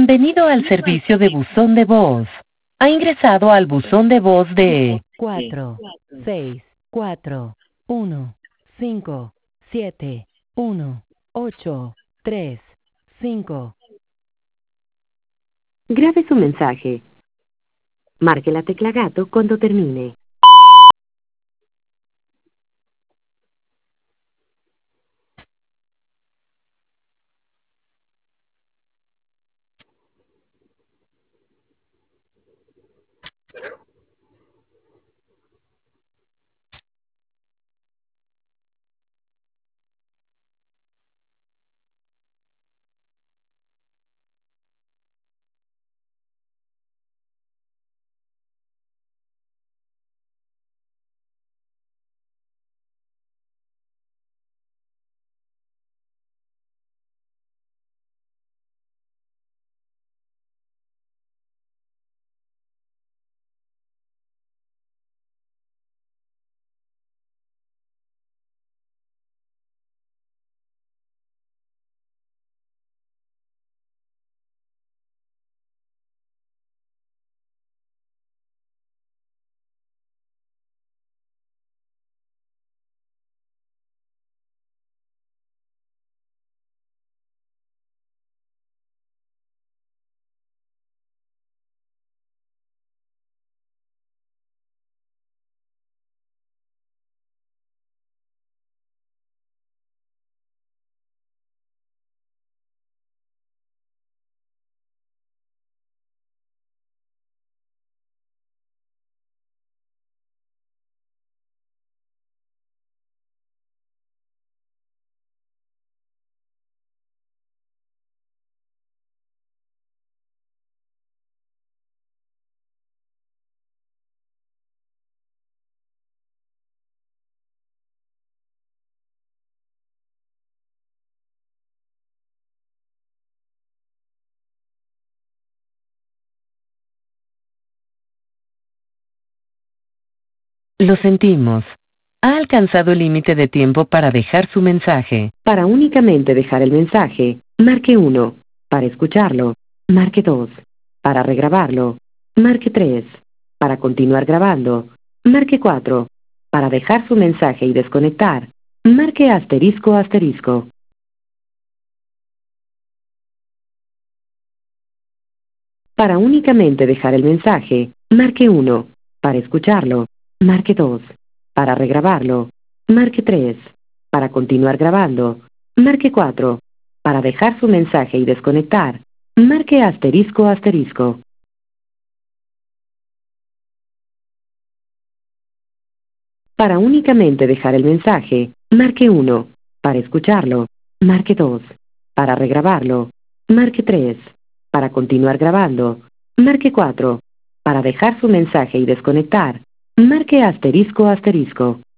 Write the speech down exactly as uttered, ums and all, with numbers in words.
Bienvenido al servicio de buzón de voz. Ha ingresado al buzón de voz de cuatro, seis, cuatro, uno, cinco, siete, uno, ocho, tres, cinco. Grabe su mensaje. Marque la tecla gato cuando termine. Lo sentimos. Ha alcanzado el límite de tiempo para dejar su mensaje. Para únicamente dejar el mensaje, marque uno. Para escucharlo, marque dos. Para regrabarlo, marque tres. Para continuar grabando, marque cuatro. Para dejar su mensaje y desconectar, marque asterisco asterisco. Para únicamente dejar el mensaje, marque uno. Para escucharlo, marque dos. Para regrabarlo, marque tres. Para continuar grabando, marque cuatro. Para dejar su mensaje y desconectar, marque asterisco asterisco. Para únicamente dejar el mensaje, marque uno. Para escucharlo, marque dos. Para regrabarlo, marque tres. Para continuar grabando, marque cuatro. Para dejar su mensaje y desconectar, marque asterisco asterisco.